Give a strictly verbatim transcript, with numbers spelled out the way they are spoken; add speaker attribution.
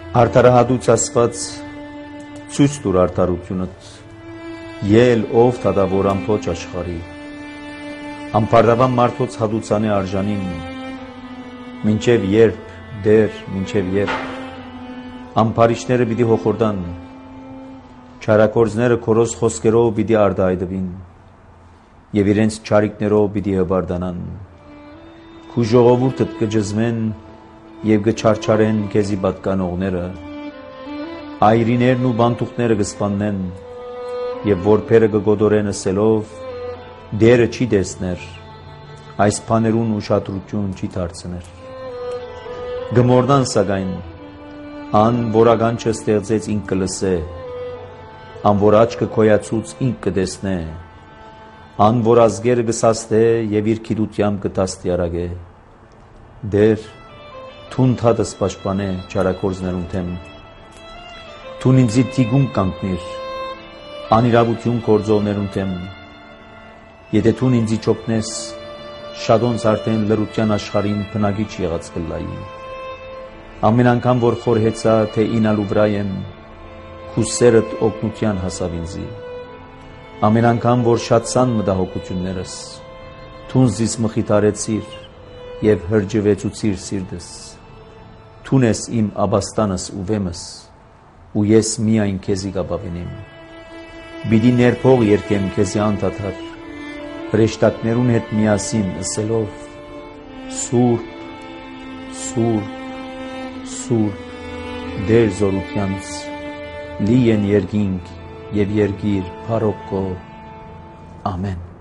Speaker 1: Արդարահատուց Աստված ցույց տուր արդարությունդ, ել ով թադավոր ամփոչ աշխարհի, ամփարդավան մարդոց հատուցանե արժանին, մինչև երբ, դեր, մինչև երբ, ամփարիչները պիտի հոխորդան, չարագործները քորոզ խոսքերով պիտի արդայդվին, եւ իրենց չարիքներով պիտի հբարդանան, քու ժողովուրդդ կջզմեն եւ կչարչարեն քեզի պատկանողները, այրիներն ու բանտուկները կսպաննեն եւ որբերը կգոդորեն ասելով, դերը չի տեսներ, այս բաներուն ուշադրություն չի դարձներ։ Գմորդան սակայն, ան որ ականջը ստեղծեց ինք կլսե, ան որ աչքը քոյացուց ինք կտեսնե, ան որ ազգերը կսաստե եւ իր գիտությամբ կդաստիարակե, դեր Թուն թատս պաշտպանե չարագործներուն թեմ, թուն ինձի թիգուն կանգնիր, անիրավություն գործողներուն թեմ, եթե թուն ինձի չօգնես, շատոնց արդեն լրության աշխարհին բնակիչ եղած կլայի, ամեն անգամ որ խորհեցա, թե ինալու վրա եմ, քու սերդ օգնության հասավ ինձի, ամեն անգամ որ շատցան մտահոգություններս, թուն զիս մխիթարեցիր եւ հրջվեցուցիր սիրտս, Թուն ես իմ աբաստանս ու վեմս, ու ես միայն քեզի կապավենեմ, բիդի ներփող երկեմ քեզի անդադար, հրեշտակներուն հետ միասին ասելով, Սուրբ, Սուրբ, Սուրբ, դեր զորությանց, լի են երկինք եւ երկիր փարոք քո, ամեն։